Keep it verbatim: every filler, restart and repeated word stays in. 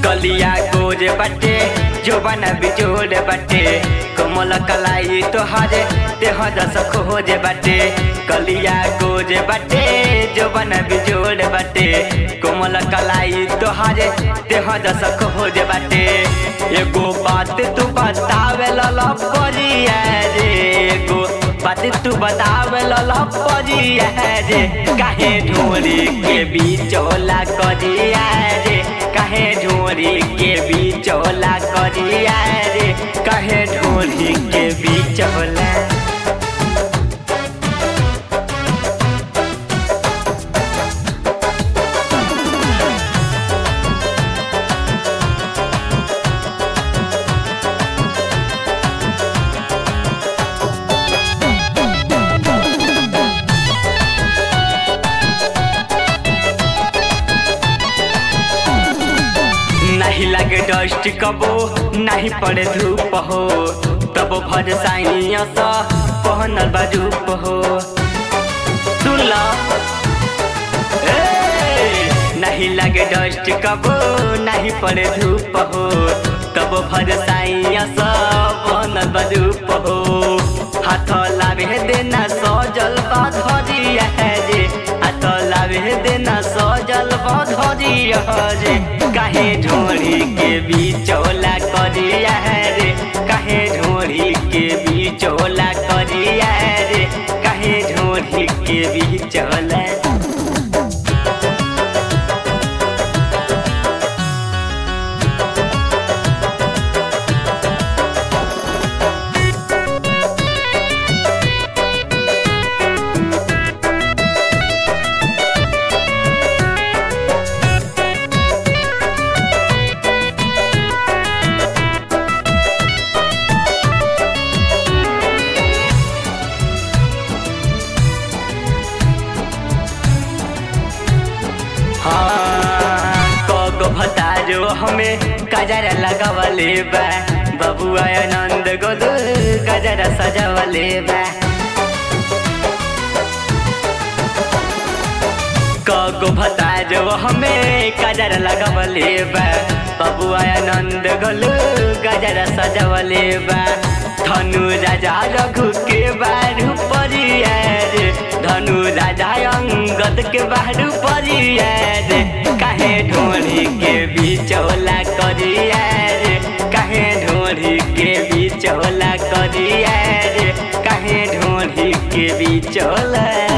गलिया गोरे बटे जोबन बिजोड़ बटे कोमल कलाई तोहर देह दस खोज बटे गलिया गोरे बटे जोबन बिजोड़ बटे कोमल कलाई तोहर देह दस खोज बटे एगो बात तू बतावे ललपरिया रे एगो बात तू बतावे ललपरिया रे काहे ढोरी के बिचौला करिया रे काहे ढोरी के बिचौला करिया रे काहे ढोरी के बिचौला नहीं लगे डस्ट कबो नहीं पड़े धूप हो तब भर साइनिया सा पहनल बजूप हो सुन ला नहीं लगे डस्ट कबो नहीं पड़े धूप हो तब भर साइनिया सा पहनल बजूप हो हाथ लावे देना सजल बाधरिया रे हाथ लावे देना सजल बाधरिया रे काहे ढोरी के बिचौला करिया रे काहे ढोरी के बिचौला करिया रे काहे ढोरी के बिचौला भतारो हमें गजरा लगावले बा बबुआ आनंद गोलू गजरा सजावले बा कगो भतारो हमें गजरा लगावले बा बबुआ आनंद गोलू गजरा सजावले बा धनु राजा रघु के बारू परिया रे धनु राजा अंगद के बारू परिया रे काहे ढोरी के बिचौला करिया रे काहे ढोरी के बिचौला करिया रे काहे ढोरी के बिचौला